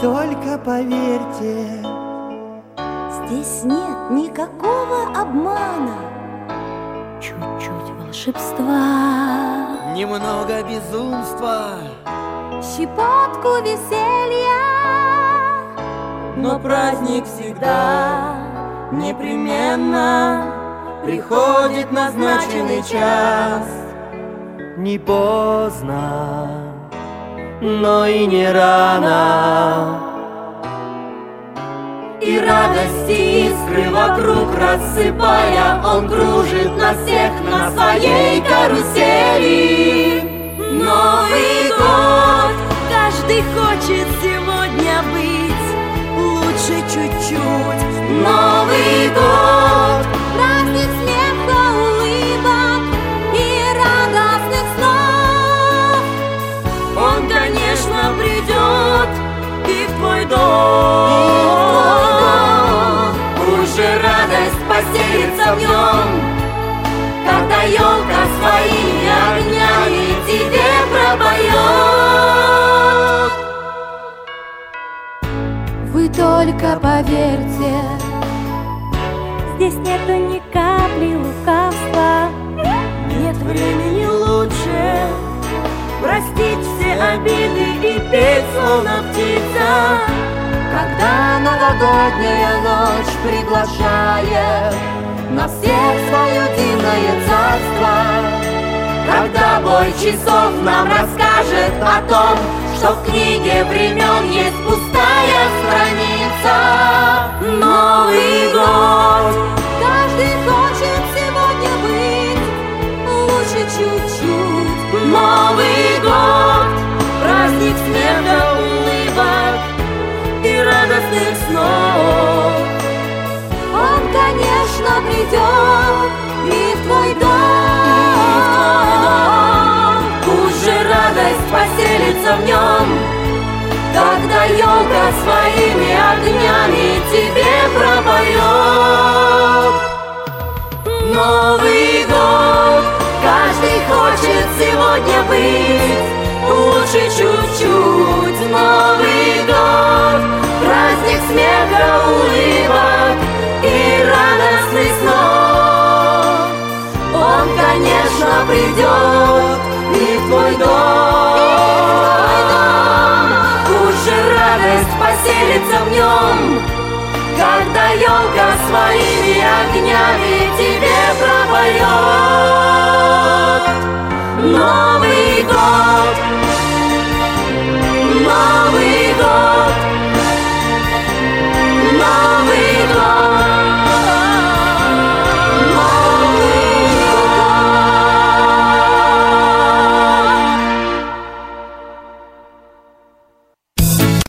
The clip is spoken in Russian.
только поверьте, здесь нет никакого обмана, чуть-чуть волшебства, немного безумства, щепотку веселья, но праздник всегда непременно приходит назначенный час. не поздно, но и не рано. И радости искры вокруг рассыпая, он кружит нас всех на своей карусели. Новый год, каждый хочет сегодня быть лучше чуть-чуть. Новый год, Праздник смеха, улыбок и радостных снов. он, конечно, придет и в твой дом. Пусть же радость поселится в нем, когда елка своими огнями тебе пропоет. Вы только поверьте, здесь нету ни капли лукавства. Нет времени лучше простить все обиды и петь, словно птица. Когда новогодняя ночь приглашает нас всех в свое дивное царство, Когда бой часов нам расскажет о том, что в книге времен есть пустая страница. Новый год, каждый хочет сегодня быть лучше чуть-чуть. Новый год, праздник смеха, улыбок и радостных снов. Он, конечно, придет и в твой дом. Пусть же радость поселится в нем, когда елка своими огнями тебе пропоет. Новый год, каждый хочет сегодня быть лучше чуть-чуть. Новый год, праздник смеха, улыбок и радостных снов. Он, конечно, придет и в твой дом. Пусть же радость поселится в нем,